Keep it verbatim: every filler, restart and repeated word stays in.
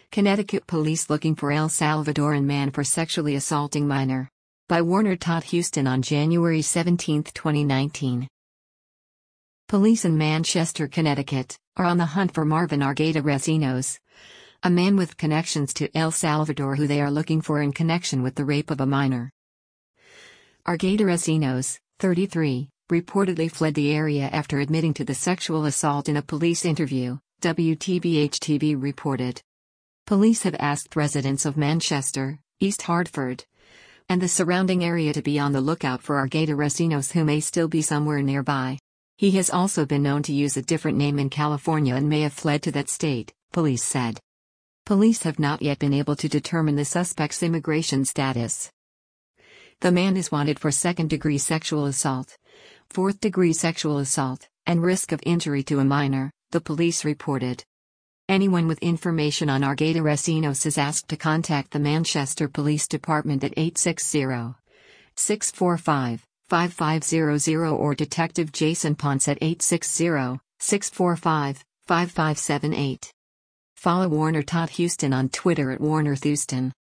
Connecticut police looking for El Salvadoran man for sexually assaulting minor. By Warner Todd Houston on January seventeenth, twenty nineteen. Police in Manchester, Connecticut, are on the hunt for Marvin Argueta Recinos, a man with connections to El Salvador who they are looking for in connection with the rape of a minor. Argueta Recinos, thirty-three, reportedly fled the area after admitting to the sexual assault in a police interview, W T B H T V reported. Police have asked residents of Manchester, East Hartford, and the surrounding area to be on the lookout for Argueta Recinos, who may still be somewhere nearby. He has also been known to use a different name in California and may have fled to that state, police said. Police have not yet been able to determine the suspect's immigration status. The man is wanted for second-degree sexual assault, fourth-degree sexual assault, and risk of injury to a minor, the police reported. Anyone with information on Argueta Recinos is asked to contact the Manchester Police Department at eight six zero, six four five, five five zero zero or Detective Jason Ponce at eight six zero, six four five, five five seven eight. Follow Warner Todd Houston on Twitter at Warner Houston.